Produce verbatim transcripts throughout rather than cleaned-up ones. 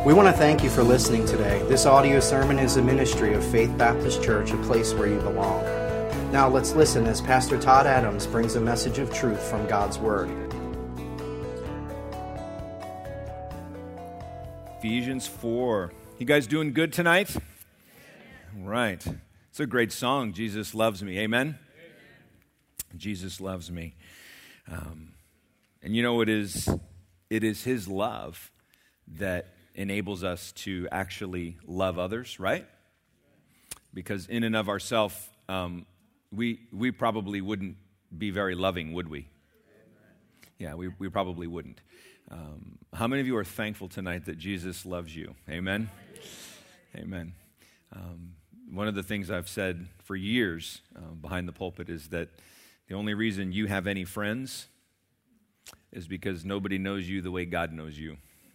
We want to thank you for listening today. This audio sermon is a ministry of Faith Baptist Church, a place where you belong. Now let's listen as Pastor Todd Adams brings a message of truth from God's Word. Ephesians four. You guys doing good tonight? Right. It's a great song, Jesus Loves Me. Amen? Amen. Jesus loves me. Um, and you know, it is, it is His love that enables us to actually love others, right? Because in and of ourselves, um, we we probably wouldn't be very loving, would we? Yeah, we, we probably wouldn't. Um, how many of you are thankful tonight that Jesus loves you? Amen? Amen. Um, one of the things I've said for years uh, behind the pulpit is that the only reason you have any friends is because nobody knows you the way God knows you.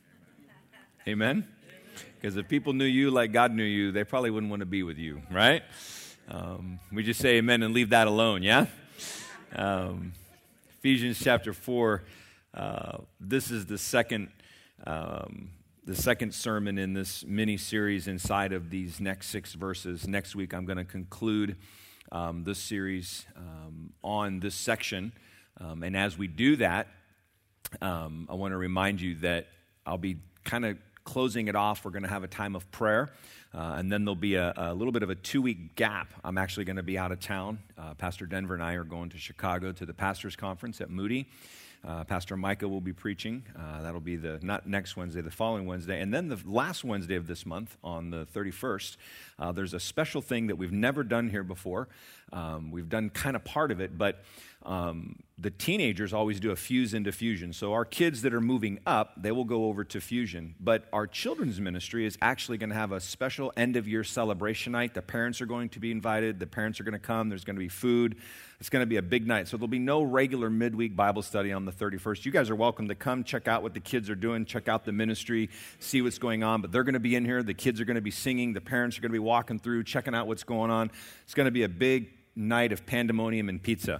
Amen? Because if people knew you like God knew you, they probably wouldn't want to be with you, right? Um, we just say amen and leave that alone, yeah? Um, Ephesians chapter four, uh, this is the second um, the second sermon in this mini-series inside of these next six verses. Next week I'm going to conclude um, this series um, on this section. Um, and as we do that, um, I want to remind you that I'll be kind of closing it off. We're going to have a time of prayer, uh, and then there'll be a, a little bit of a two-week gap. I'm actually going to be out of town. Uh, Pastor Denver and I are going to Chicago to the Pastors Conference at Moody. Uh, Pastor Micah will be preaching. Uh, that'll be the not next Wednesday, the following Wednesday. And then the last Wednesday of this month, on the thirty-first, uh, there's a special thing that we've never done here before. Um, we've done kind of part of it, but um, the teenagers always do a fuse into fusion. So our kids that are moving up, they will go over to fusion. But our children's ministry is actually going to have a special end-of-year celebration night. The parents are going to be invited. The parents are going to come. There's going to be food. It's going to be a big night. So there'll be no regular midweek Bible study on the thirty-first. You guys are welcome to come check out what the kids are doing, check out the ministry, see what's going on. But they're going to be in here. The kids are going to be singing. The parents are going to be walking through, checking out what's going on. It's going to be a big night of pandemonium and pizza.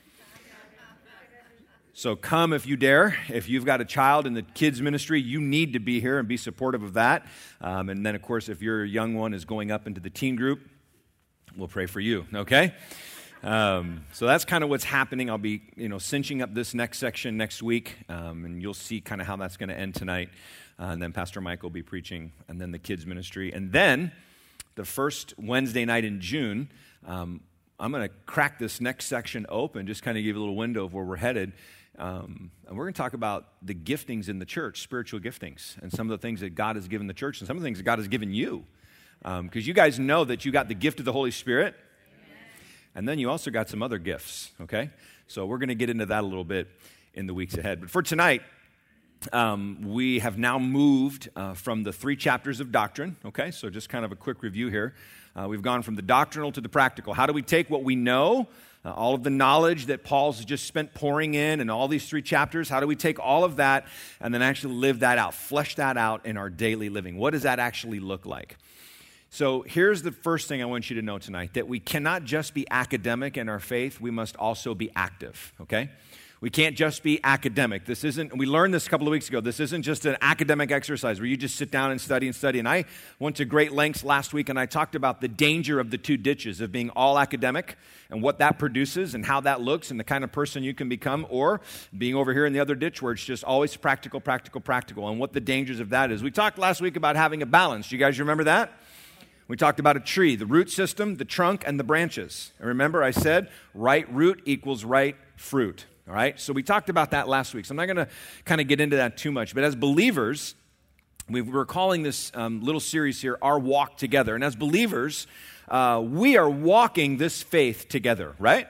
So come if you dare. If you've got a child in the kids ministry, you need to be here and be supportive of that. Um, and then, of course, if your young one is going up into the teen group, we'll pray for you, okay? Um, so that's kind of what's happening. I'll be, you know, cinching up this next section next week, um, and you'll see kind of how that's going to end tonight. Uh, and then Pastor Mike will be preaching, and then the kids ministry. And then the first Wednesday night in June, um, I'm going to crack this next section open, just kind of give you a little window of where we're headed. Um, and we're going to talk about the giftings in the church, spiritual giftings, and some of the things that God has given the church and some of the things that God has given you. Because um, you guys know that you got the gift of the Holy Spirit, and then you also got some other gifts, okay? So we're going to get into that a little bit in the weeks ahead. But for tonight, um, we have now moved uh, from the three chapters of doctrine, okay? So just kind of a quick review here. Uh, we've gone from the doctrinal to the practical. How do we take what we know, uh, all of the knowledge that Paul's just spent pouring in and all these three chapters, how do we take all of that and then actually live that out, flesh that out in our daily living? What does that actually look like? So here's the first thing I want you to know tonight, that we cannot just be academic in our faith, we must also be active, okay? We can't just be academic. This isn't, we learned this a couple of weeks ago, this isn't just an academic exercise where you just sit down and study and study. And I went to great lengths last week and I talked about the danger of the two ditches, of being all academic and what that produces and how that looks and the kind of person you can become, or being over here in the other ditch where it's just always practical, practical, practical, and what the dangers of that is. We talked last week about having a balance. Do you guys remember that? We talked about a tree, the root system, the trunk, and the branches. And remember I said right root equals right fruit. All right, so we talked about that last week, so I'm not going to kind of get into that too much. But as believers, we we're calling this um, little series here, Our Walk Together. And as believers, uh, we are walking this faith together, right?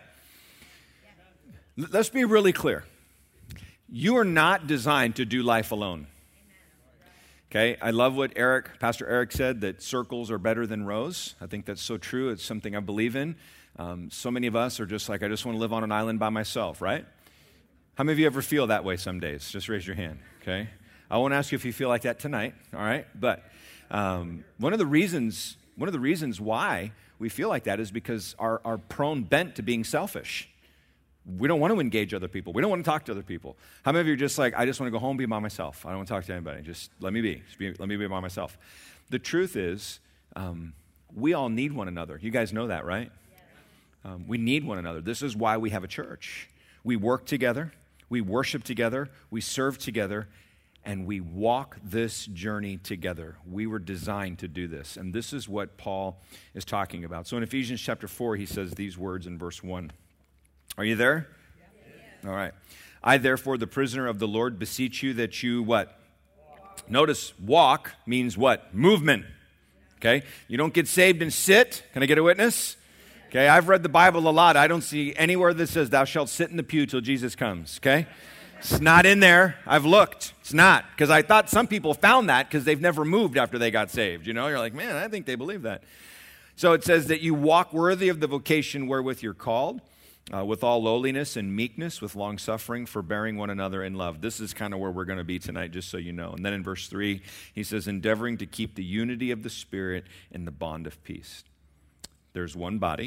Yeah. Let's be really clear. You are not designed to do life alone. Okay, I love what Eric, Pastor Eric said, that circles are better than rows. I think that's so true. It's something I believe in. Um, so many of us are just like, I just want to live on an island by myself, right? How many of you ever feel that way some days? Just raise your hand, okay? I won't ask you if you feel like that tonight, all right? But um, one of the reasons, one of the reasons why we feel like that is because our, our prone bent to being selfish. We don't want to engage other people. We don't want to talk to other people. How many of you are just like, I just want to go home and be by myself. I don't want to talk to anybody. Just let me be. Just be let me be by myself. The truth is, um, we all need one another. You guys know that, right? Um, we need one another. This is why we have a church. We work together. We worship together. We serve together. And we walk this journey together. We were designed to do this. And this is what Paul is talking about. So in Ephesians chapter four, he says these words in verse one. Are you there? Yes. All right. I, therefore, the prisoner of the Lord, beseech you that you what? Walk. Notice, walk means what? Movement. Okay? You don't get saved and sit. Can I get a witness? Okay, I've read the Bible a lot. I don't see anywhere that says, thou shalt sit in the pew till Jesus comes. Okay? It's not in there. I've looked. It's not. Because I thought some people found that because they've never moved after they got saved. You know, you're like, man, I think they believe that. So it says that you walk worthy of the vocation wherewith you're called, uh, with all lowliness and meekness, with long suffering, forbearing one another in love. This is kind of where we're going to be tonight, just so you know. And then in verse three, he says, endeavoring to keep the unity of the Spirit in the bond of peace. There's one body,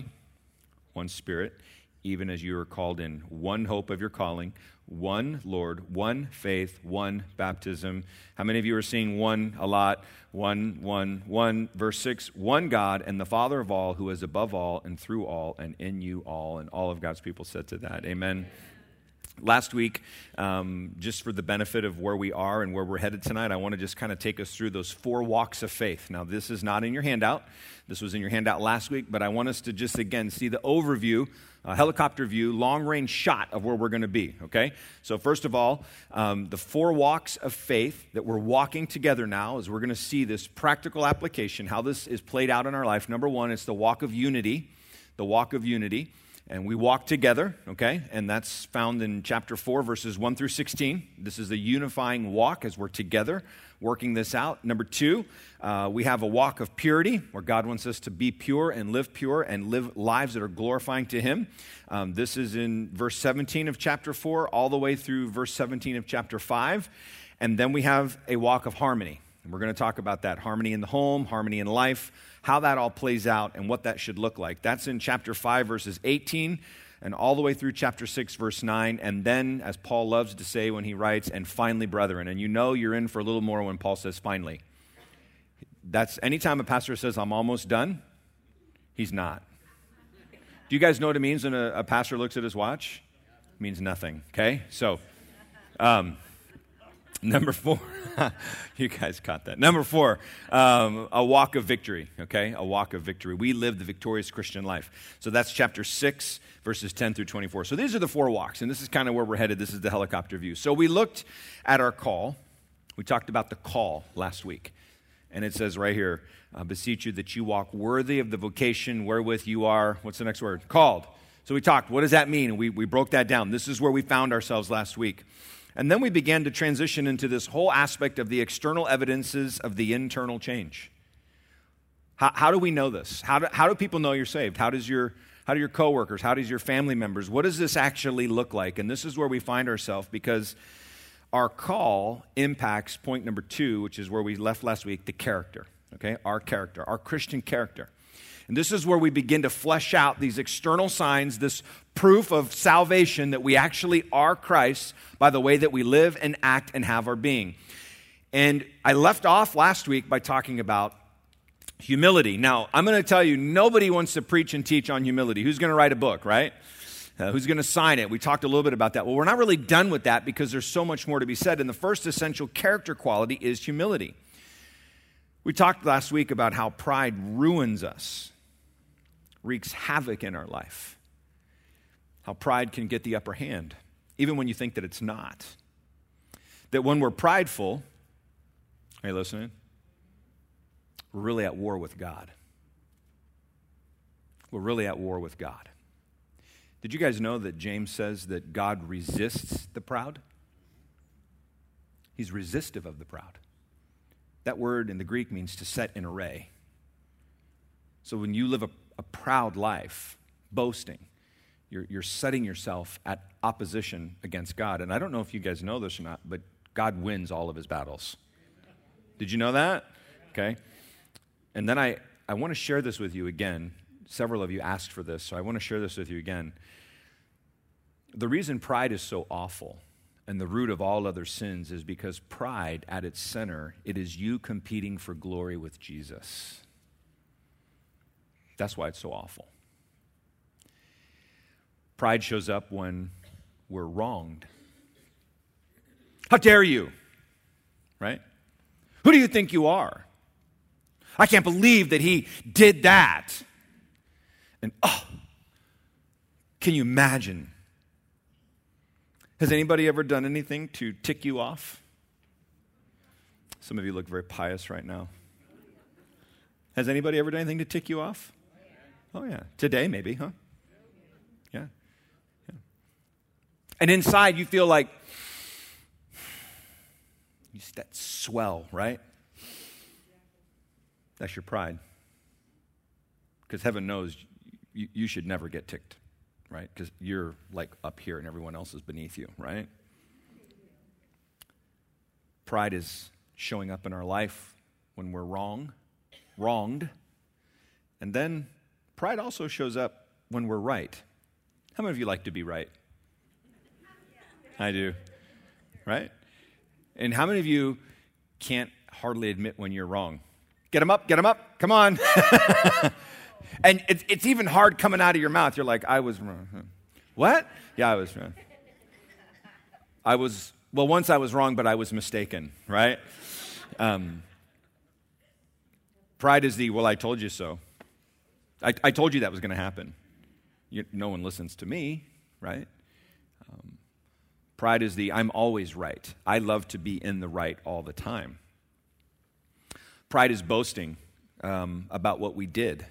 one Spirit, even as you are called in one hope of your calling, one Lord, one faith, one baptism. How many of you are seeing one a lot? One, one, one. Verse six, one God and the Father of all, who is above all and through all and in you all. And all of God's people said to that, amen. Last week, um, just for the benefit of where we are and where we're headed tonight, I want to just kind of take us through those four walks of faith. Now, this is not in your handout. This was in your handout last week, but I want us to just, again, see the overview, a helicopter view, long-range shot of where we're going to be, okay? So first of all, um, the four walks of faith that we're walking together now is we're going to see this practical application, how this is played out in our life. Number one, it's the walk of unity, the walk of unity. And we walk together, okay? And that's found in chapter four, verses one through sixteen. This is a unifying walk as we're together working this out. Number two, uh, we have a walk of purity, where God wants us to be pure and live pure and live lives that are glorifying to Him. Um, this is in verse seventeen of chapter four, all the way through verse seventeen of chapter five. And then we have a walk of harmony. And we're going to talk about that, harmony in the home, harmony in life, how that all plays out and what that should look like. That's in chapter five, verses eighteen, and all the way through chapter six, verse nine. And then, as Paul loves to say when he writes, and finally, brethren. And you know you're in for a little more when Paul says finally. That's anytime a pastor says, I'm almost done, he's not. Do you guys know what it means when a, a pastor looks at his watch? It means nothing, okay? So, um, number four, you guys caught that. Number four, um, a walk of victory, okay? A walk of victory. We live the victorious Christian life. So that's chapter six, verses ten through twenty-four. So these are the four walks, and this is kind of where we're headed. This is the helicopter view. So we looked at our call. We talked about the call last week. And it says right here, uh, beseech you that you walk worthy of the vocation wherewith you are, what's the next word? Called. So we talked, what does that mean? And we, we broke that down. This is where we found ourselves last week. And then we began to transition into this whole aspect of the external evidences of the internal change. How, how do we know this? How do, how do people know you're saved? How does your how do your coworkers? How does your family members? What does this actually look like? And this is where we find ourselves, because our call impacts point number two, which is where we left last week, the character. Okay, our character, our Christian character. And this is where we begin to flesh out these external signs, this proof of salvation that we actually are Christ by the way that we live and act and have our being. And I left off last week by talking about humility. Now, I'm going to tell you, nobody wants to preach and teach on humility. Who's going to write a book, right? Uh, who's going to sign it? We talked a little bit about that. Well, we're not really done with that because there's so much more to be said. And the first essential character quality is humility. We talked last week about how pride ruins us, wreaks havoc in our life. How pride can get the upper hand, even when you think that it's not. That when we're prideful, are you listening? We're really at war with God. We're really at war with God. Did you guys know that James says that God resists the proud? He's resistive of the proud. That word in the Greek means to set in array. So when you live a, a proud life, boasting, you're, you're setting yourself at opposition against God. And I don't know if you guys know this or not, but God wins all of his battles. Did you know that? Okay. And then I, I want to share this with you again. Several of you asked for this, so I want to share this with you again. The reason pride is so awful and the root of all other sins is because pride, at its center, it is you competing for glory with Jesus. That's why it's so awful. Pride shows up when we're wronged. How dare you? Right? Who do you think you are? I can't believe that he did that. And oh, can you imagine? Has anybody ever done anything to tick you off? Some of you look very pious right now. Has anybody ever done anything to tick you off? Oh, yeah. Today, maybe, huh? Yeah. yeah. And inside, you feel like you just that swell, right? That's your pride. Because heaven knows you, you should never get ticked, right? Because you're like up here and everyone else is beneath you, right? Pride is showing up in our life when we're wrong, wronged. And then pride also shows up when we're right. How many of you like to be right? I do, right? And how many of you can't hardly admit when you're wrong? Get them up, get them up, come on. And it's, it's even hard coming out of your mouth. You're like, I was wrong. What? Yeah, I was wrong. I was, well, once I was wrong, but I was mistaken, right? Um, pride is the, well, I told you so. I, I told you that was going to happen. You, no one listens to me, right? Um, pride is the, I'm always right. I love to be in the right all the time. Pride is boasting um, about what we did,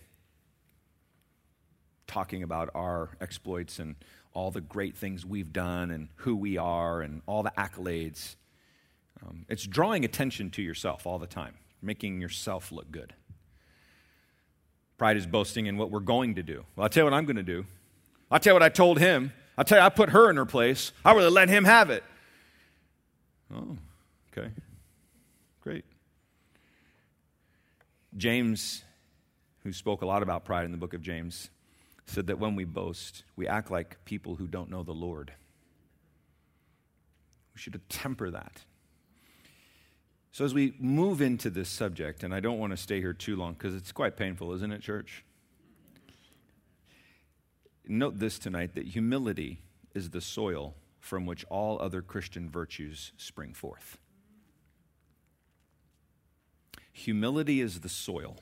talking about our exploits and all the great things we've done and who we are and all the accolades. Um, it's drawing attention to yourself all the time, making yourself look good. Pride is boasting in what we're going to do. Well, I'll tell you what I'm going to do. I'll tell you what I told him. I'll tell you I put her in her place. I really let him have it. Oh, okay. Great. James, who spoke a lot about pride in the book of James, said that when we boast, we act like people who don't know the Lord. We should temper that. So as we move into this subject, and I don't want to stay here too long because it's quite painful, isn't it, church? Note this tonight, that humility is the soil from which all other Christian virtues spring forth. Humility is the soil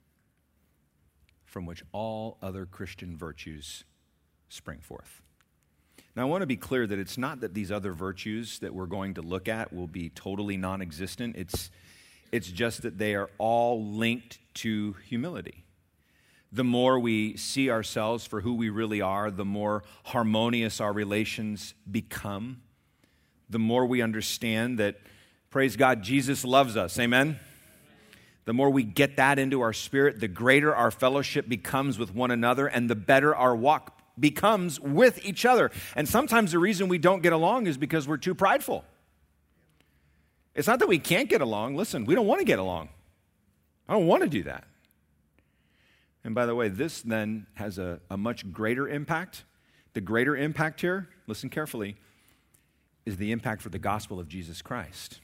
from which all other Christian virtues spring forth. Now, I want to be clear that it's not that these other virtues that we're going to look at will be totally non-existent. It's, it's just that they are all linked to humility. The more we see ourselves for who we really are, the more harmonious our relations become. The more we understand that, praise God, Jesus loves us. Amen? The more we get that into our spirit, the greater our fellowship becomes with one another and the better our walk becomes with each other. And sometimes the reason we don't get along is because we're too prideful. It's not that we can't get along. Listen, we don't want to get along. I don't want to do that. And by the way, this then has a, a much greater impact. The greater impact here, listen carefully, is the impact for the gospel of Jesus Christ.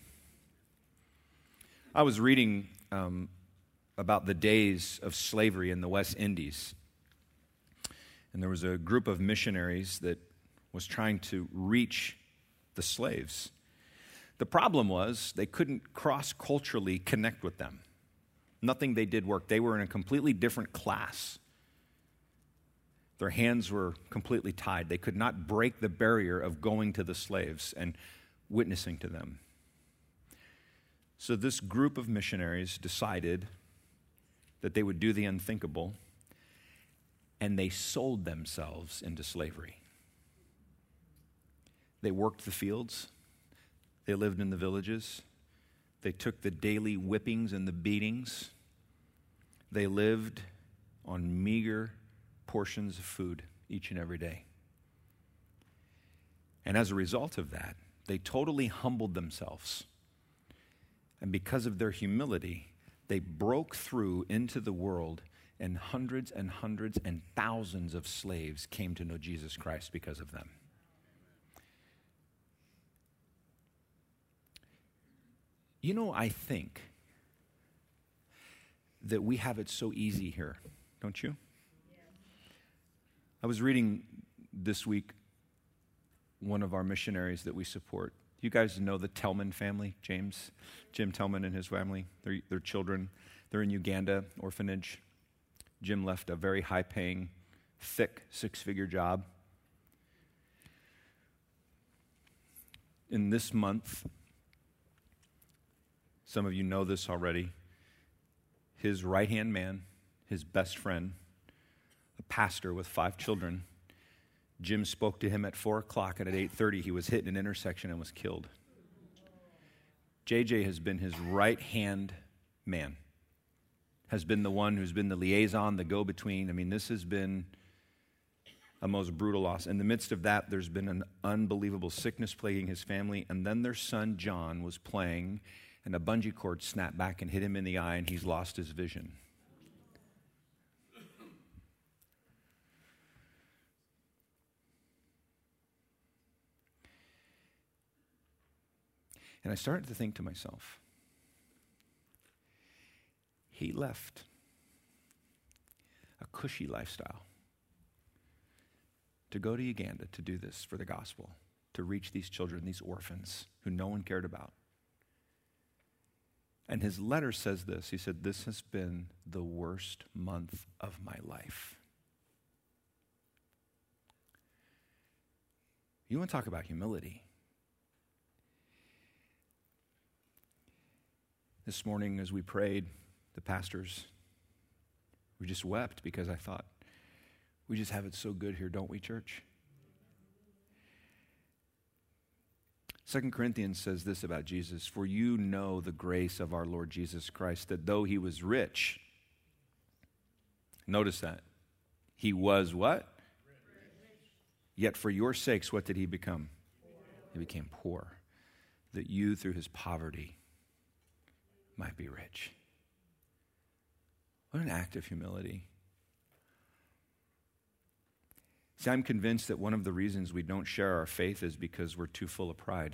I was reading um, about the days of slavery in the West Indies. And there was a group of missionaries that was trying to reach the slaves. The problem was they couldn't cross-culturally connect with them. Nothing they did worked. They were in a completely different class. Their hands were completely tied. They could not break the barrier of going to the slaves and witnessing to them. So this group of missionaries decided that they would do the unthinkable, and they sold themselves into slavery. They worked the fields. They lived in the villages. They took the daily whippings and the beatings. They lived on meager portions of food each and every day. And as a result of that, they totally humbled themselves. And because of their humility, they broke through into the world, and hundreds and hundreds and thousands of slaves came to know Jesus Christ because of them. You know, I think that we have it so easy here, don't you? I was reading this week one of our missionaries that we support. You guys know the Tellman family, James, Jim Tellman and his family, their, their children. They're in Uganda, orphanage. Jim left a very high-paying, thick, six-figure job. In this month, some of you know this already, his right-hand man, his best friend, a pastor with five children, Jim spoke to him at four o'clock, and at eight thirty he was hit in an intersection and was killed. J J has been his right-hand man, has been the one who's been the liaison, the go-between. I mean, this has been a most brutal loss. In the midst of that, there's been an unbelievable sickness plaguing his family, and then their son John was playing, and a bungee cord snapped back and hit him in the eye, and he's lost his vision. And I started to think to myself, he left a cushy lifestyle to go to Uganda to do this for the gospel, to reach these children, these orphans who no one cared about. And his letter says this. He said, "This has been the worst month of my life." You want to talk about humility? This morning as we prayed, the pastors, we just wept because I thought, we just have it so good here, don't we, church? Second Corinthians says this about Jesus, "For you know the grace of our Lord Jesus Christ, that though he was rich," notice that, he was what? Rich. "Yet for your sakes, what did he become?" Poor. He became poor, that you through his poverty might be rich. What an act of humility. See, I'm convinced that one of the reasons we don't share our faith is because we're too full of pride.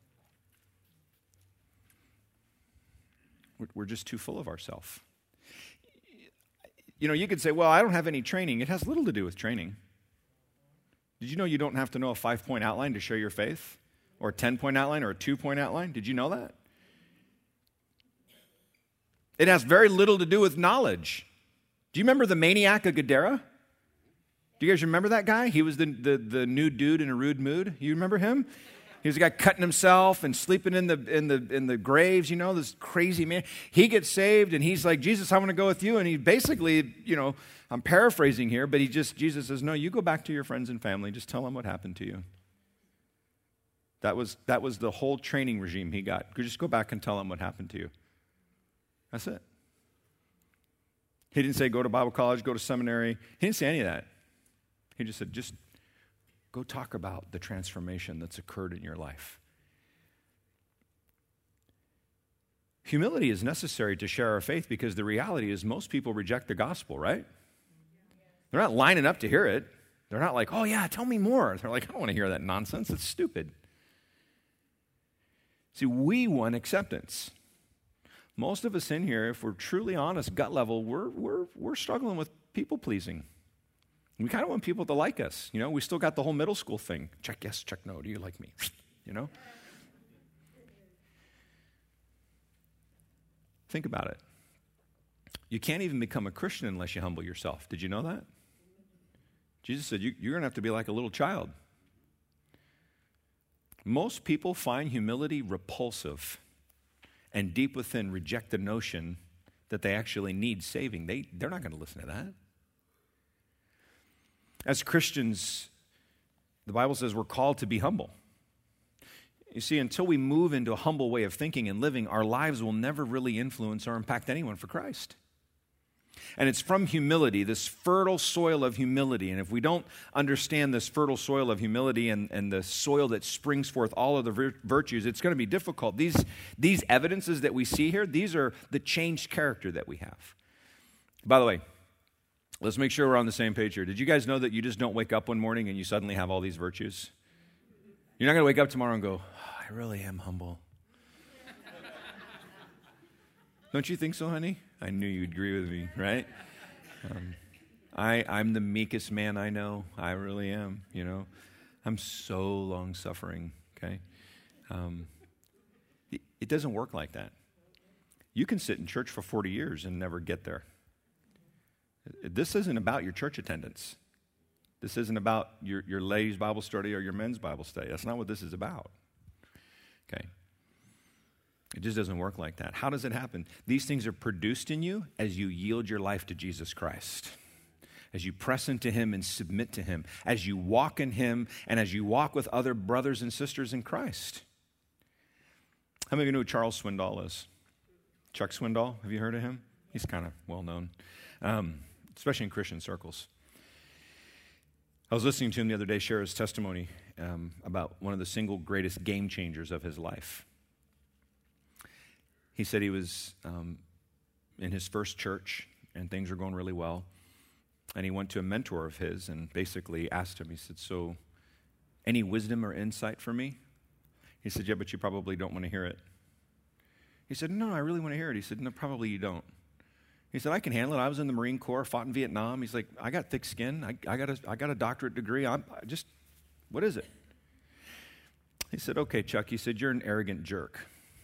We're just too full of ourselves. You know, you could say, well, I don't have any training. It has little to do with training. Did you know you don't have to know a five-point outline to share your faith? Or a ten-point outline or a two-point outline? Did you know that? It has very little to do with knowledge. Do you remember the maniac of Gadara? Do you guys remember that guy? He was the, the, the nude dude in a rude mood. You remember him? He was a guy cutting himself and sleeping in the in the in the graves, you know, this crazy man. He gets saved and he's like, "Jesus, I want to go with you." And he basically, you know, I'm paraphrasing here, but he just, Jesus says, "No, you go back to your friends and family. Just tell them what happened to you." That was that was the whole training regime he got. Just go back and tell them what happened to you. That's it. He didn't say go to Bible college, go to seminary. He didn't say any of that. He just said, just go talk about the transformation that's occurred in your life. Humility is necessary to share our faith because the reality is most people reject the gospel, right? They're not lining up to hear it. They're not like, "Oh yeah, tell me more." They're like, "I don't want to hear that nonsense. It's stupid." See, we want acceptance. Most of us in here, if we're truly honest, gut level, we're we're we're struggling with people pleasing. We kind of want people to like us. You know, we still got the whole middle school thing. Check yes, check no. Do you like me? You know? Think about it. You can't even become a Christian unless you humble yourself. Did you know that? Jesus said you, you're going to have to be like a little child. Most people find humility repulsive and deep within reject the notion that they actually need saving. They, they're not going to listen to that. As Christians, the Bible says we're called to be humble. You see, until we move into a humble way of thinking and living, our lives will never really influence or impact anyone for Christ. And it's from humility, this fertile soil of humility. And if we don't understand this fertile soil of humility and, and the soil that springs forth all of the vir- virtues, it's going to be difficult. These, these evidences that we see here, these are the changed character that we have. By the way, let's make sure we're on the same page here. Did you guys know that you just don't wake up one morning and you suddenly have all these virtues? You're not going to wake up tomorrow and go, "Oh, I really am humble." Don't you think so, honey? I knew you'd agree with me, right? Um, I, I'm the meekest man I know. I really am, you know. I'm so long-suffering, okay? Um, it, it doesn't work like that. You can sit in church for forty years and never get there. This isn't about your church attendance. This isn't about your, your ladies' Bible study or your men's Bible study. That's not what this is about, okay? It just doesn't work like that. How does it happen? These things are produced in you as you yield your life to Jesus Christ, as you press into Him and submit to Him, as you walk in Him, and as you walk with other brothers and sisters in Christ. How many of you know who Charles Swindoll is? Chuck Swindoll, have you heard of him? He's kind of well known, um, especially in Christian circles. I was listening to him the other day share his testimony um, about one of the single greatest game changers of his life. He said he was um, in his first church, and things were going really well. And he went to a mentor of his and basically asked him, he said, so any wisdom or insight for me? He said, yeah, but you probably don't want to hear it. He said, no, I really want to hear it. He said, no, probably you don't. He said, I can handle it. I was in the Marine Corps, fought in Vietnam. He's like, I got thick skin. I, I, got, a, I got a doctorate degree. I'm I just, what is it? He said, okay, Chuck. He said, you're an arrogant jerk.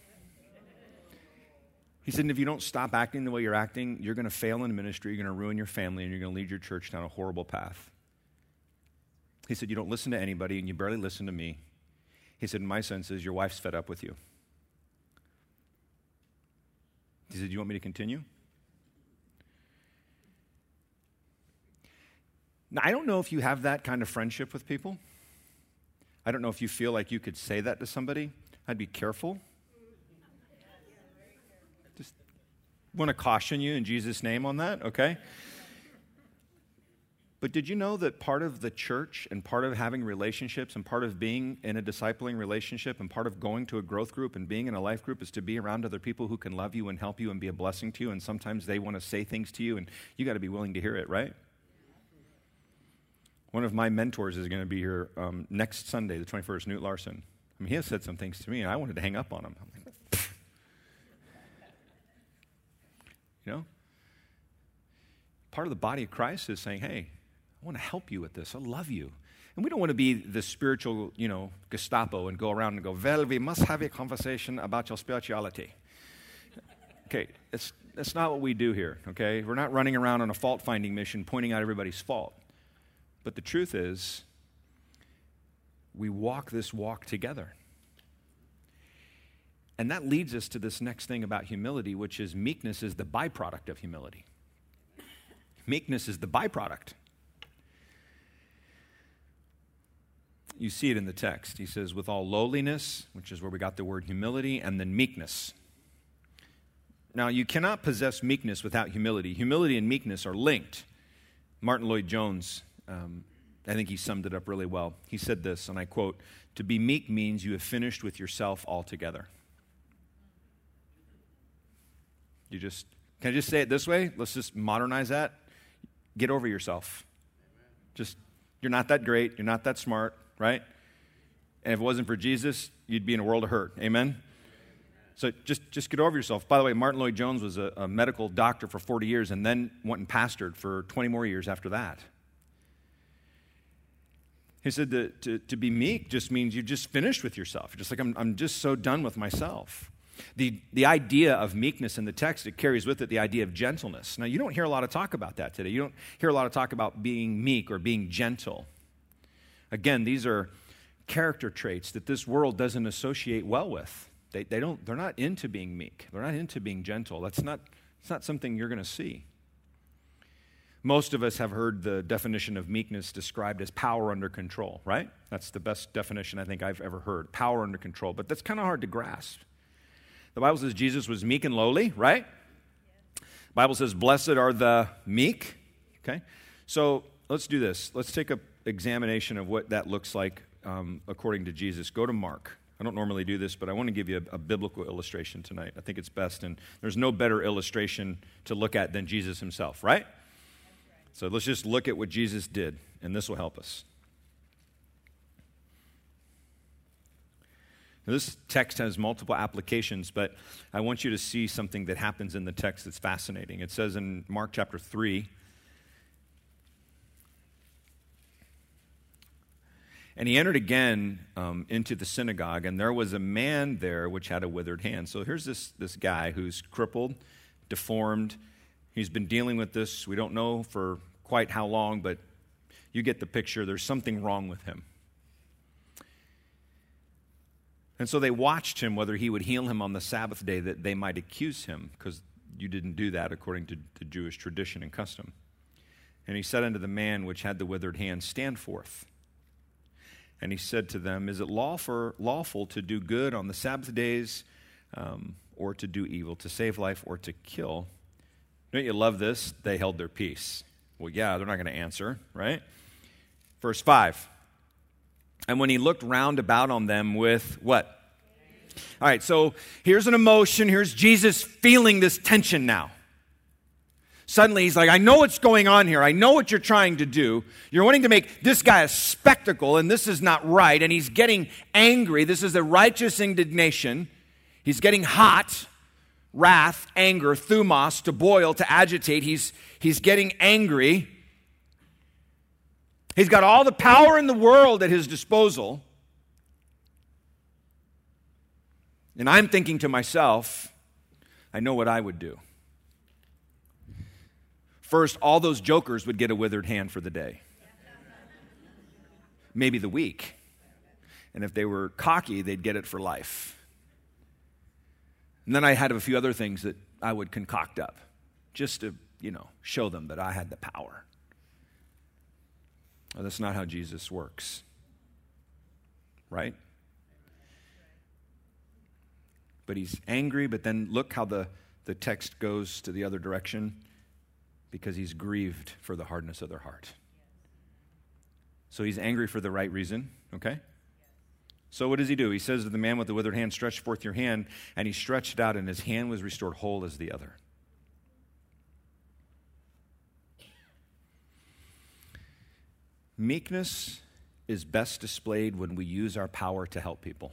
He said, and if you don't stop acting the way you're acting, you're going to fail in ministry, you're going to ruin your family, and you're going to lead your church down a horrible path. He said, you don't listen to anybody, and you barely listen to me. He said, my sense is your wife's fed up with you. He said, do you want me to continue? Now, I don't know if you have that kind of friendship with people. I don't know if you feel like you could say that to somebody. I'd be careful. Just want to caution you in Jesus' name on that, okay? But did you know that part of the church and part of having relationships and part of being in a discipling relationship and part of going to a growth group and being in a life group is to be around other people who can love you and help you and be a blessing to you, and sometimes they want to say things to you and you got to be willing to hear it, right? One of my mentors is going to be here um, next Sunday, the twenty-first, Newt Larson. I mean, he has said some things to me and I wanted to hang up on him. I'm like, pfft. You know? Part of the body of Christ is saying, hey, I want to help you with this. I love you. And we don't want to be the spiritual, you know, Gestapo and go around and go, well, we must have a conversation about your spirituality. Okay, it's, that's not what we do here, okay? We're not running around on a fault-finding mission pointing out everybody's fault. But the truth is, we walk this walk together. And that leads us to this next thing about humility, which is meekness is the byproduct of humility. Meekness is the byproduct. You see it in the text. He says, with all lowliness, which is where we got the word humility, and then meekness. Now, you cannot possess meekness without humility. Humility and meekness are linked. Martin Lloyd-Jones, um, I think he summed it up really well. He said this, and I quote, to be meek means you have finished with yourself altogether. You just, can I just say it this way? Let's just modernize that. Get over yourself. Just, you're not that great. You're not that smart, right? And if it wasn't for Jesus, you'd be in a world of hurt. Amen? So just, just get over yourself. By the way, Martin Lloyd-Jones was a, a medical doctor for forty years and then went and pastored for twenty more years after that. He said that to, to be meek just means you're just finished with yourself. You're just like, I'm, I'm just so done with myself. The, the idea of meekness in the text, it carries with it the idea of gentleness. Now, you don't hear a lot of talk about that today. You don't hear a lot of talk about being meek or being gentle. Again, these are character traits that this world doesn't associate well with. They, they don't, they're not into being meek. They're not into being gentle. That's not, it's not something you're going to see. Most of us have heard the definition of meekness described as power under control, right? That's the best definition I think I've ever heard, power under control. But that's kind of hard to grasp. The Bible says Jesus was meek and lowly, right? The Bible says blessed are the meek, okay? So let's do this. Let's take an examination of what that looks like um, according to Jesus. Go to Mark. I don't normally do this, but I want to give you a, a biblical illustration tonight. I think it's best, and there's no better illustration to look at than Jesus himself, right? So let's just look at what Jesus did, and this will help us. Now, this text has multiple applications, but I want you to see something that happens in the text that's fascinating. It says in Mark chapter three, and he entered again um, into the synagogue, and there was a man there which had a withered hand. So here's this, this guy who's crippled, deformed. He's been dealing with this. We don't know for quite how long, but you get the picture. There's something wrong with him. And so they watched him whether he would heal him on the Sabbath day that they might accuse him, because you didn't do that according to the Jewish tradition and custom. And he said unto the man which had the withered hand, Stand forth. And he said to them, Is it lawful, lawful to do good on the Sabbath days, um, or to do evil, to save life, or to kill? Don't you love this? They held their peace. Well, yeah, they're not going to answer, right? Verse five. And when he looked round about on them with what? All right, so here's an emotion. Here's Jesus feeling this tension now. Suddenly he's like, I know what's going on here. I know what you're trying to do. You're wanting to make this guy a spectacle, and this is not right. And he's getting angry. This is a righteous indignation. He's getting hot. Wrath, anger, thumos, to boil, to agitate. He's, he's getting angry. He's got all the power in the world at his disposal. And I'm thinking to myself, I know what I would do. First, all those jokers would get a withered hand for the day. Maybe the week. And if they were cocky, they'd get it for life. And then I had a few other things that I would concoct up just to, you know, show them that I had the power. Well, that's not how Jesus works, right? But he's angry, but then look how the, the text goes to the other direction, because he's grieved for the hardness of their heart. So he's angry for the right reason, okay? So what does he do? He says to the man with the withered hand, Stretch forth your hand, and he stretched out, and his hand was restored whole as the other. Meekness is best displayed when we use our power to help people.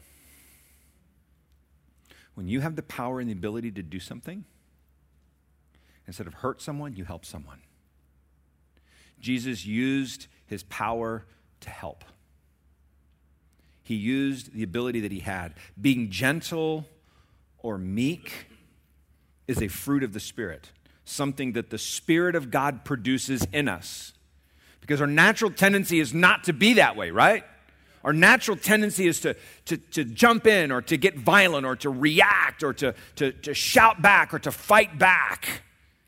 When you have the power and the ability to do something, instead of hurt someone, you help someone. Jesus used his power to help. He used the ability that he had. Being gentle or meek is a fruit of the Spirit, something that the Spirit of God produces in us. Because our natural tendency is not to be that way, right? Our natural tendency is to, to, to jump in or to get violent or to react or to, to, to shout back or to fight back.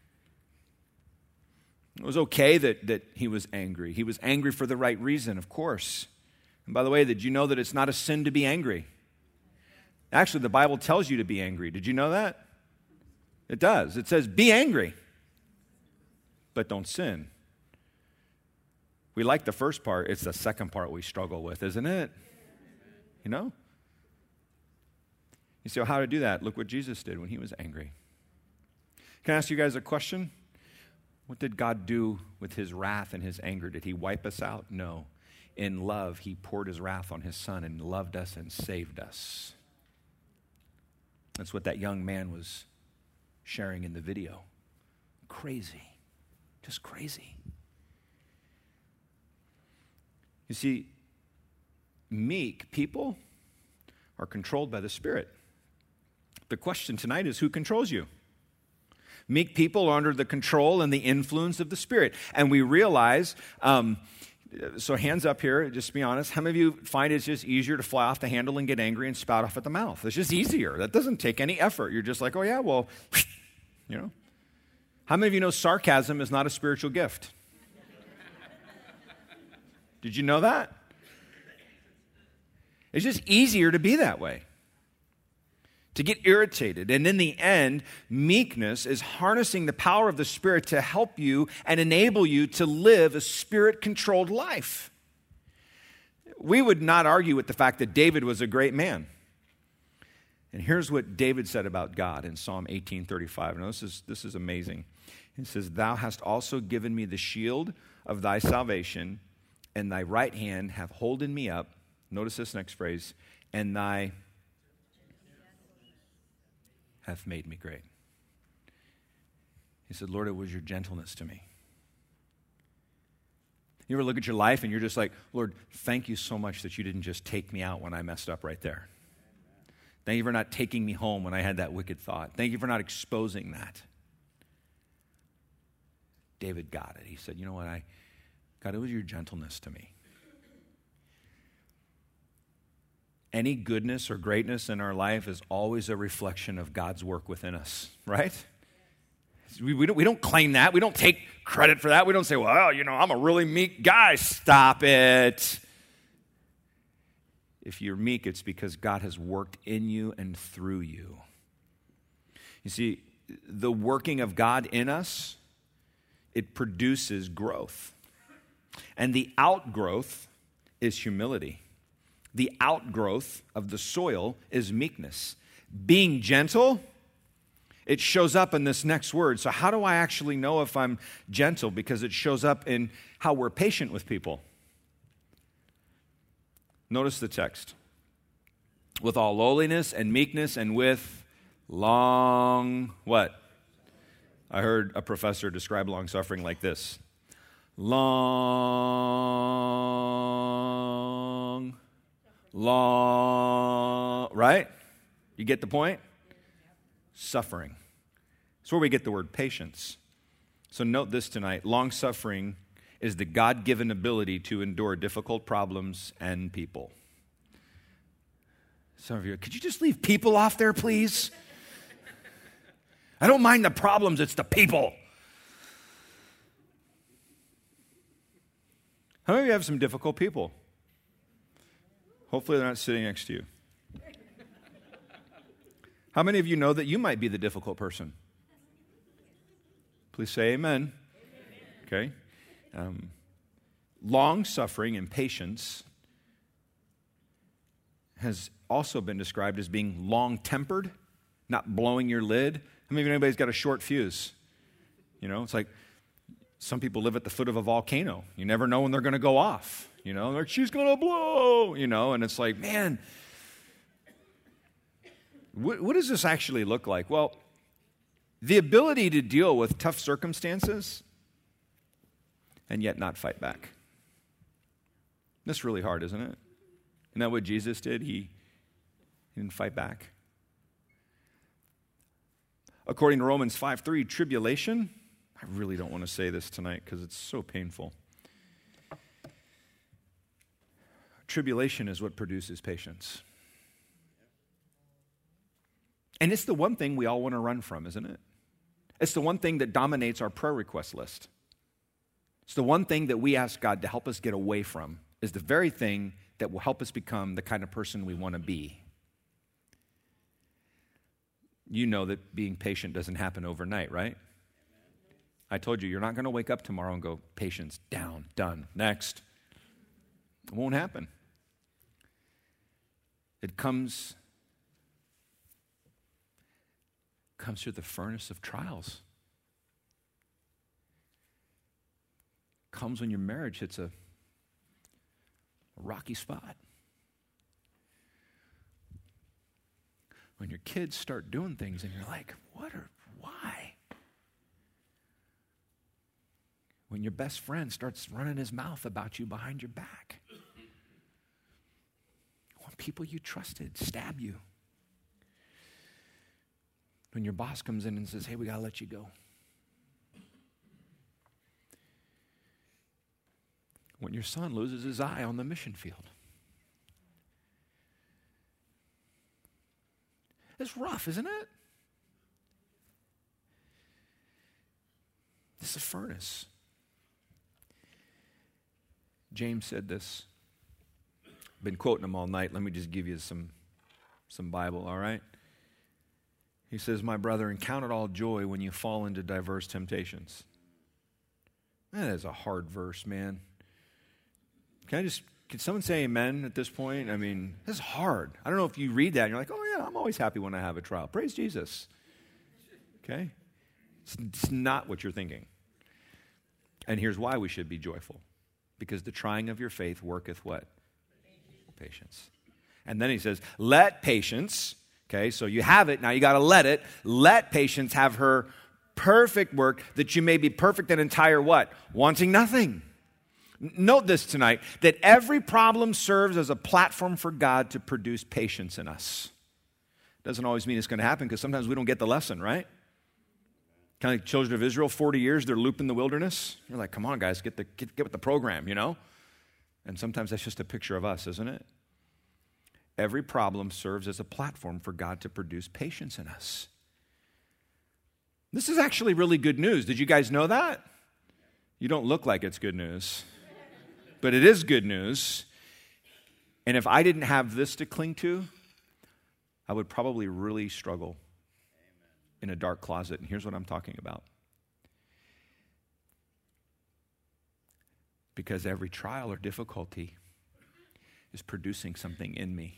It was okay that, that he was angry. He was angry for the right reason, of course. And by the way, did you know that it's not a sin to be angry? Actually, the Bible tells you to be angry. Did you know that? It does. It says, be angry, but don't sin. We like the first part. It's the second part we struggle with, isn't it? You know? You say, well, how to do that? Look what Jesus did when he was angry. Can I ask you guys a question? What did God do with his wrath and his anger? Did he wipe us out? No. In love, he poured his wrath on his son and loved us and saved us. That's what that young man was sharing in the video. Crazy. Just crazy. You see, meek people are controlled by the Spirit. The question tonight is, who controls you? Meek people are under the control and the influence of the Spirit. And we realize, um, so hands up here, just be honest, how many of you find it's just easier to fly off the handle and get angry and spout off at the mouth? It's just easier. That doesn't take any effort. You're just like, oh yeah, well, you know. How many of you know sarcasm is not a spiritual gift? Did you know that? It's just easier to be that way, to get irritated. And in the end, meekness is harnessing the power of the Spirit to help you and enable you to live a Spirit-controlled life. We would not argue with the fact that David was a great man. And here's what David said about God in Psalm eighteen thirty-five. Now, this is, this is amazing. He says, Thou hast also given me the shield of thy salvation, and thy right hand hath holden me up. Notice this next phrase, and thy hath made me great. He said, Lord, it was your gentleness to me. You ever look at your life and you're just like, Lord, thank you so much that you didn't just take me out when I messed up right there. Thank you for not taking me home when I had that wicked thought. Thank you for not exposing that. David got it. He said, you know what, I, God, it was your gentleness to me. Any goodness or greatness in our life is always a reflection of God's work within us, right? We, we, don't, we don't claim that. We don't take credit for that. We don't say, well, you know, I'm a really meek guy. Stop it. If you're meek, it's because God has worked in you and through you. You see, the working of God in us, it produces growth. And the outgrowth is humility. The outgrowth of the soil is meekness. Being gentle, it shows up in this next word. So how do I actually know if I'm gentle? Because it shows up in how we're patient with people. Notice the text. With all lowliness and meekness and with long, what? I heard a professor describe long-suffering like this. Long, long, right? You get the point? Suffering. That's where we get the word patience. So note this tonight. Long-suffering is the God-given ability to endure difficult problems and people. Some of you, could you just leave people off there, please? I don't mind the problems, it's the people. How many of you have some difficult people? Hopefully they're not sitting next to you. How many of you know that you might be the difficult person? Please say amen. Okay. Um, long-suffering and patience has also been described as being long-tempered, not blowing your lid. How many of anybody's got a short fuse? You know, it's like some people live at the foot of a volcano. You never know when they're going to go off. You know, like, she's going to blow, you know, and it's like, man, what, what does this actually look like? Well, the ability to deal with tough circumstances and yet not fight back. That's really hard, isn't it? Isn't that what Jesus did? He, he didn't fight back. According to Romans five three, tribulation, I really don't want to say this tonight because it's so painful. Tribulation is what produces patience. And it's the one thing we all want to run from, isn't it? It's the one thing that dominates our prayer request list. It's the one thing that we ask God to help us get away from, is the very thing that will help us become the kind of person we want to be. You know that being patient doesn't happen overnight, right? I told you, you're not going to wake up tomorrow and go, patience, down, done, next. It won't happen. It comes, comes through the furnace of trials. Comes when your marriage hits a, a rocky spot. When your kids start doing things and you're like, what or why? When your best friend starts running his mouth about you behind your back. When people you trusted stab you. When your boss comes in and says, hey, we got to let you go. When your son loses his eye on the mission field. It's rough, isn't it? This is a furnace. James said this. I've been quoting him all night. Let me just give you some, some Bible, all right? He says, my brethren, count it all joy when you fall into diverse temptations. That is a hard verse, man. Can I just, can someone say amen at this point? I mean, this is hard. I don't know if you read that and you're like, oh yeah, I'm always happy when I have a trial. Praise Jesus. Okay? It's, it's not what you're thinking. And here's why we should be joyful. Because the trying of your faith worketh what? Patience. And then he says, let patience, Okay, so you have it, now you got to let it. Let patience have her perfect work, that you may be perfect and entire what? Wanting nothing. N- Note this tonight, that every problem serves as a platform for God to produce patience in us. Doesn't always mean it's going to happen, because sometimes we don't get the lesson, right? Kind of like children of Israel, forty years, they're looped in the wilderness. You're like, come on, guys, get, the, get, get with the program, you know? And sometimes that's just a picture of us, isn't it? Every problem serves as a platform for God to produce patience in us. This is actually really good news. Did you guys know that? You don't look like it's good news, but it is good news. And if I didn't have this to cling to, I would probably really struggle in a dark closet. And here's what I'm talking about. Because every trial or difficulty is producing something in me.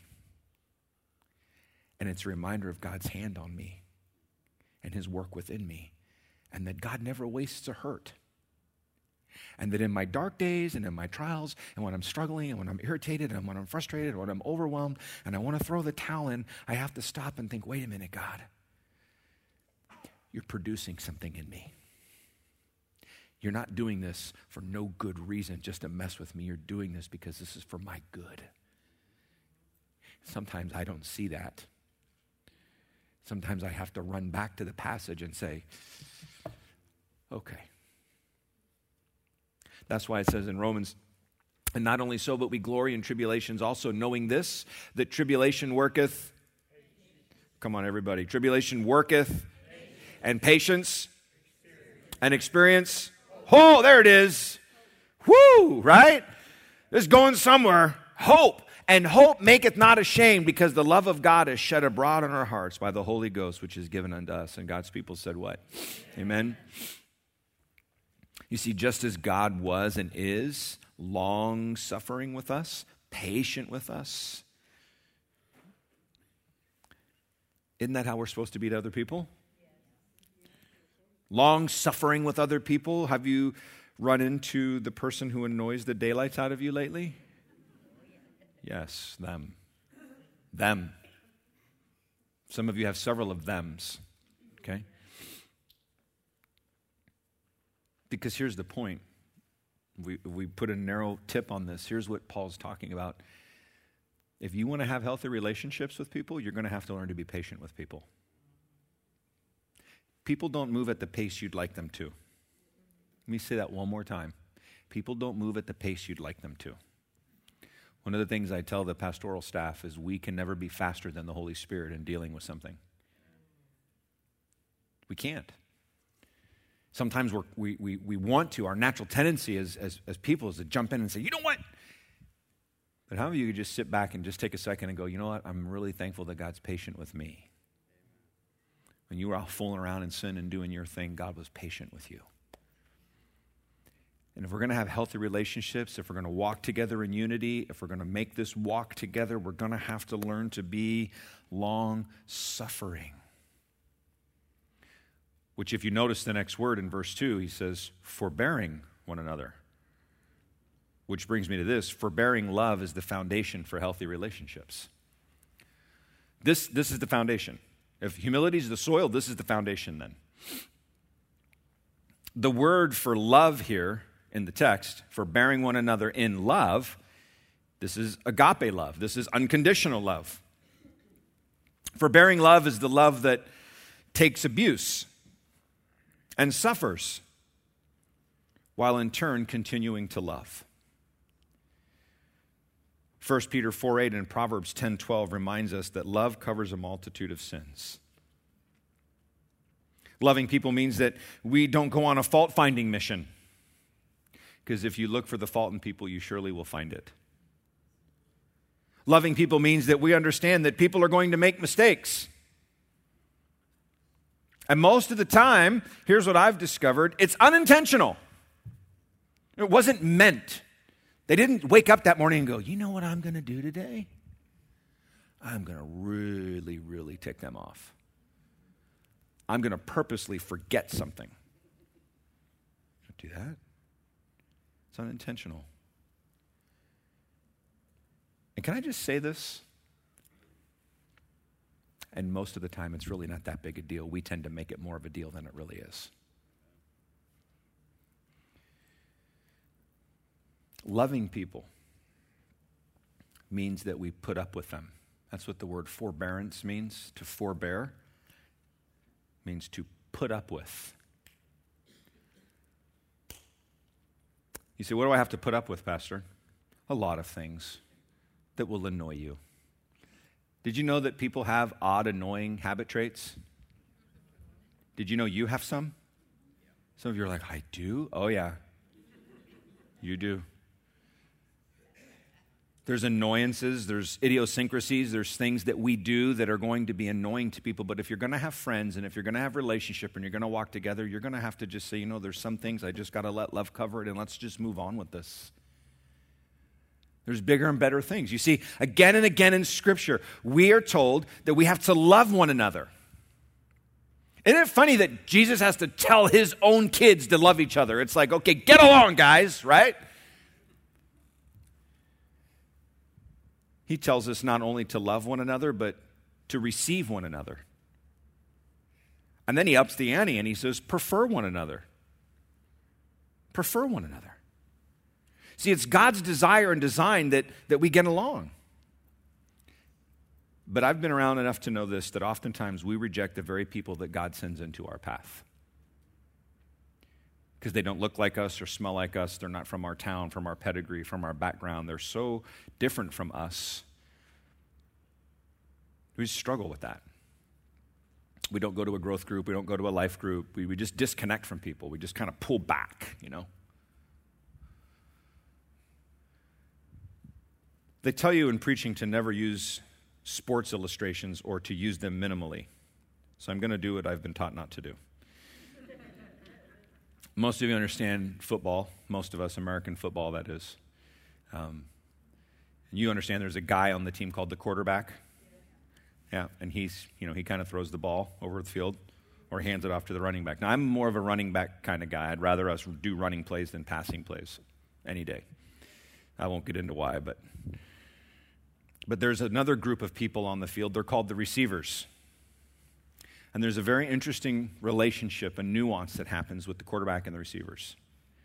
And it's a reminder of God's hand on me and his work within me, and that God never wastes a hurt. And that in my dark days and in my trials and when I'm struggling and when I'm irritated and when I'm frustrated and when I'm overwhelmed and I want to throw the towel in, I have to stop and think, wait a minute, God, you're producing something in me. You're not doing this for no good reason, just to mess with me. You're doing this because this is for my good. Sometimes I don't see that. Sometimes I have to run back to the passage and say, okay. That's why it says in Romans, and not only so, but we glory in tribulations also, knowing this, that tribulation worketh. Come on, everybody. Tribulation worketh. And patience. And experience. Oh, there it is. Woo, right? This is going somewhere. Hope. And hope maketh not ashamed, because the love of God is shed abroad in our hearts by the Holy Ghost, which is given unto us. And God's people said what? Amen. You see, just as God was and is long-suffering with us, patient with us, isn't that how we're supposed to be to other people? Long-suffering with other people. Have you run into the person who annoys the daylights out of you lately? Yes, them. Them. Some of you have several of thems, okay? Because here's the point. We, we put a narrow tip on this. Here's what Paul's talking about. If you want to have healthy relationships with people, you're going to have to learn to be patient with people. People don't move at the pace you'd like them to. Let me say that one more time. People don't move at the pace you'd like them to. One of the things I tell the pastoral staff is we can never be faster than the Holy Spirit in dealing with something. We can't. Sometimes we're, we we we want to. Our natural tendency as, as, as people is to jump in and say, you know what? But how many of you could just sit back and just take a second and go, you know what? I'm really thankful that God's patient with me. When you were all fooling around in sin and doing your thing, God was patient with you. And if we're going to have healthy relationships, if we're going to walk together in unity, if we're going to make this walk together, we're going to have to learn to be long-suffering. Which, if you notice the next word in verse two, he says, forbearing one another. Which brings me to this, forbearing love is the foundation for healthy relationships. This, this is the foundation. If humility is the soil, this is the foundation then. The word for love here in the text, for bearing one another in love, this is agape love. This is unconditional love. Forbearing love is the love that takes abuse and suffers, while in turn continuing to love. First Peter four eight and Proverbs ten twelve reminds us that love covers a multitude of sins. Loving people means that we don't go on a fault-finding mission. Because if you look for the fault in people, you surely will find it. Loving people means that we understand that people are going to make mistakes. And most of the time, here's what I've discovered, it's unintentional. It wasn't meant. They didn't wake up that morning and go, you know what I'm going to do today? I'm going to really, really tick them off. I'm going to purposely forget something. Don't do that. It's unintentional. And can I just say this? And most of the time, it's really not that big a deal. We tend to make it more of a deal than it really is. Loving people means that we put up with them. That's what the word forbearance means. To forbear means to put up with. You say, what do I have to put up with, Pastor? A lot of things that will annoy you. Did you know that people have odd, annoying habit traits? Did you know you have some? Some of you are like, I do? Oh, yeah. You do. There's annoyances, there's idiosyncrasies, there's things that we do that are going to be annoying to people. But if you're going to have friends and if you're going to have relationship and you're going to walk together, you're going to have to just say, you know, there's some things I just got to let love cover it and let's just move on with this. There's bigger and better things. You see, again and again in Scripture, we are told that we have to love one another. Isn't it funny that Jesus has to tell his own kids to love each other? It's like, okay, get along, guys, right? He tells us not only to love one another, but to receive one another. And then he ups the ante and he says, prefer one another. Prefer one another. See, it's God's desire and design that, that we get along. But I've been around enough to know this, that oftentimes we reject the very people that God sends into our path. Because they don't look like us or smell like us. They're not from our town, from our pedigree, from our background. They're so different from us. We just struggle with that. We don't go to a growth group. We don't go to a life group. We, we just disconnect from people. We just kind of pull back, you know. They tell you in preaching to never use sports illustrations or to use them minimally. So I'm going to do what I've been taught not to do. Most of you understand football, most of us, American football, that is. Um, you understand there's a guy on the team called the quarterback. Yeah, and he's, you know, he kind of throws the ball over the field or hands it off to the running back. Now, I'm more of a running back kind of guy. I'd rather us do running plays than passing plays any day. I won't get into why, but... But there's another group of people on the field. They're called the receivers. And there's a very interesting relationship and nuance that happens with the quarterback and the receivers.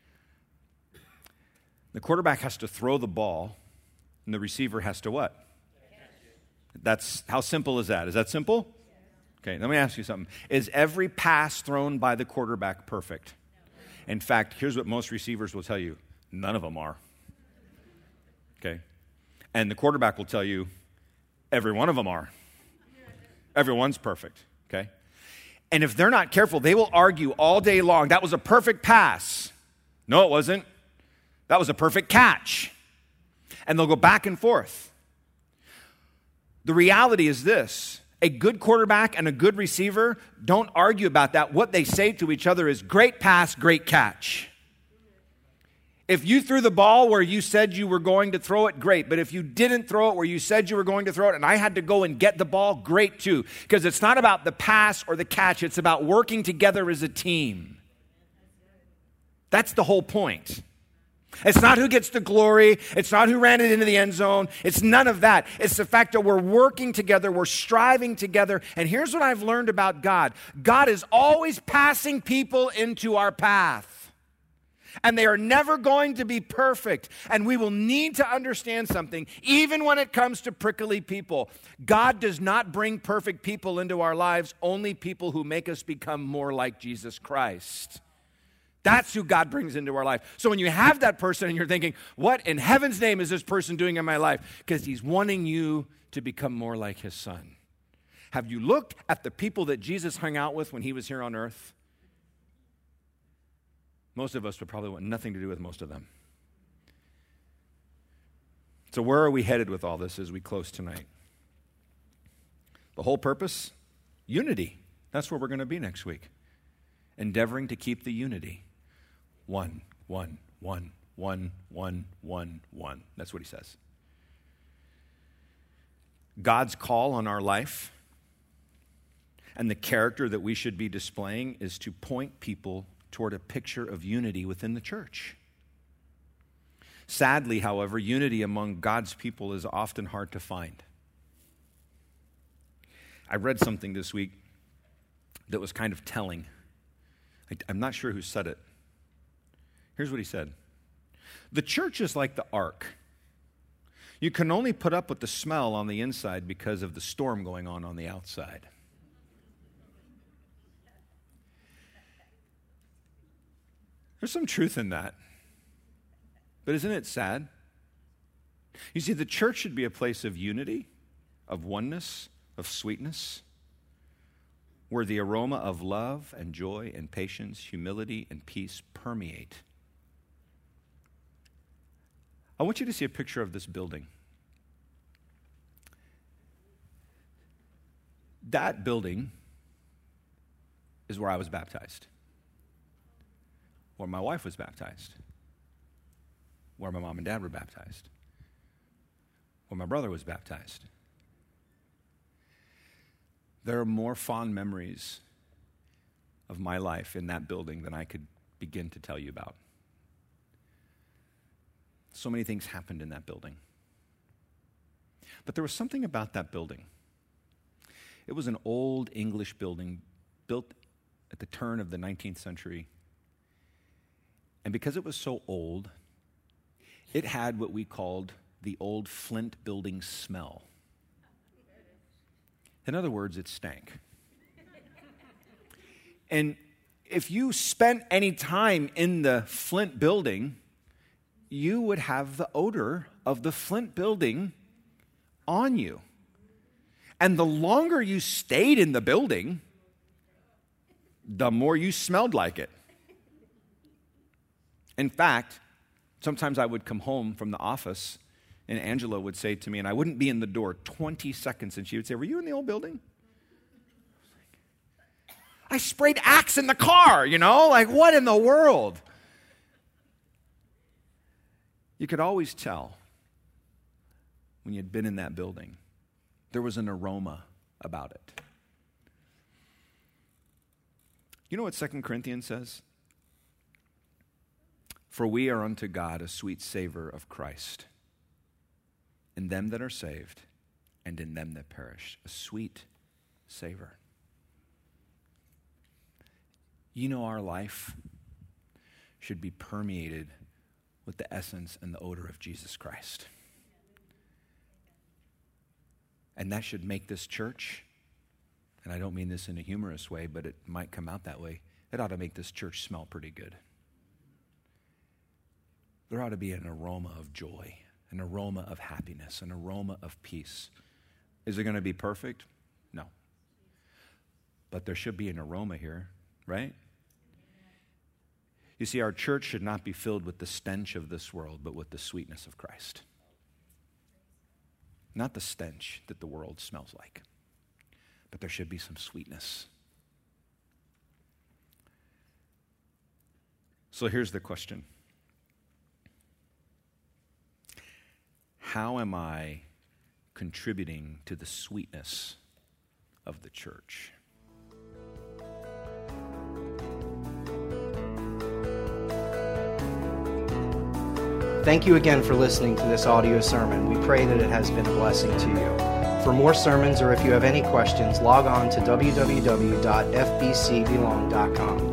The quarterback has to throw the ball, and the receiver has to what? That's, how simple is that? Is that simple? Okay, let me ask you something. Is every pass thrown by the quarterback perfect? In fact, here's what most receivers will tell you. None of them are. Okay? And the quarterback will tell you, every one of them are. Everyone's perfect, okay? And if they're not careful, they will argue all day long, that was a perfect pass. No, it wasn't. That was a perfect catch. And they'll go back and forth. The reality is this. A good quarterback and a good receiver don't argue about that. What they say to each other is, great pass, great catch. If you threw the ball where you said you were going to throw it, great. But if you didn't throw it where you said you were going to throw it and I had to go and get the ball, great too. Because it's not about the pass or the catch. It's about working together as a team. That's the whole point. It's not who gets the glory. It's not who ran it into the end zone. It's none of that. It's the fact that we're working together. We're striving together. And here's what I've learned about God. God is always passing people into our path. And they are never going to be perfect. And we will need to understand something, even when it comes to prickly people. God does not bring perfect people into our lives, only people who make us become more like Jesus Christ. That's who God brings into our life. So when you have that person and you're thinking, what in heaven's name is this person doing in my life? Because he's wanting you to become more like his son. Have you looked at the people that Jesus hung out with when he was here on earth? Most of us would probably want nothing to do with most of them. So where are we headed with all this as we close tonight? The whole purpose? Unity. That's where we're going to be next week. Endeavoring to keep the unity. One, one, one, one, one, one, one. That's what he says. God's call on our life and the character that we should be displaying is to point people toward a picture of unity within the church. Sadly, however, unity among God's people is often hard to find. I read something this week that was kind of telling. I, I'm not sure who said it. Here's what he said. The church is like the ark. You can only put up with the smell on the inside because of the storm going on on the outside. There's some truth in that. But isn't it sad? You see, the church should be a place of unity, of oneness, of sweetness, where the aroma of love and joy and patience, humility and peace permeate. I want you to see a picture of this building. That building is where I was baptized, where my wife was baptized, where my mom and dad were baptized, where my brother was baptized. There are more fond memories of my life in that building than I could begin to tell you about. So many things happened in that building. But there was something about that building. It was an old English building built at the turn of the nineteenth century. And because it was so old, it had what we called the old Flint building smell. In other words, it stank. And if you spent any time in the Flint building, you would have the odor of the Flint building on you. And the longer you stayed in the building, the more you smelled like it. In fact, sometimes I would come home from the office and Angela would say to me, and I wouldn't be in the door twenty seconds, and she would say, "Were you in the old building?" I sprayed Axe in the car, you know? Like, what in the world? You could always tell when you'd been in that building. There was an aroma about it. You know what Second Corinthians says? For we are unto God a sweet savor of Christ in them that are saved and in them that perish. A sweet savor. You know, our life should be permeated with the essence and the odor of Jesus Christ. And that should make this church, and I don't mean this in a humorous way, but it might come out that way, it ought to make this church smell pretty good. There ought to be an aroma of joy, an aroma of happiness, an aroma of peace. Is it going to be perfect? No. But there should be an aroma here, right? You see, our church should not be filled with the stench of this world, but with the sweetness of Christ. Not the stench that the world smells like, but there should be some sweetness. So here's the question. How am I contributing to the sweetness of the church? Thank you again for listening to this audio sermon. We pray that it has been a blessing to you. For more sermons, or if you have any questions, log on to w w w dot f b c belong dot com.